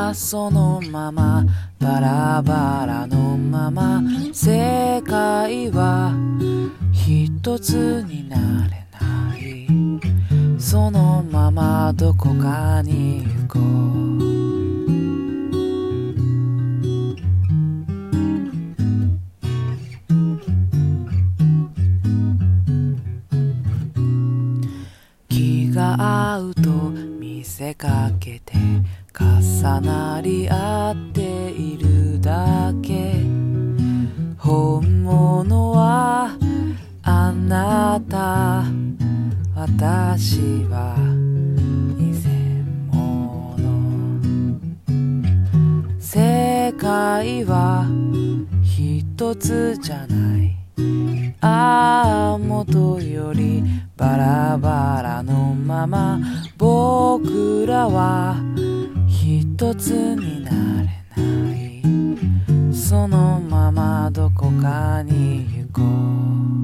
はそのままバラバラのまま世界は一つになれない。そのままどこかに行こう。気が合うと見せかけて重なり合っているだけ。本物はあなた、私は偽物。世界は一つじゃない。ああ、元よりバラバラのまま僕らは一つになれない。そのままどこかに行こう。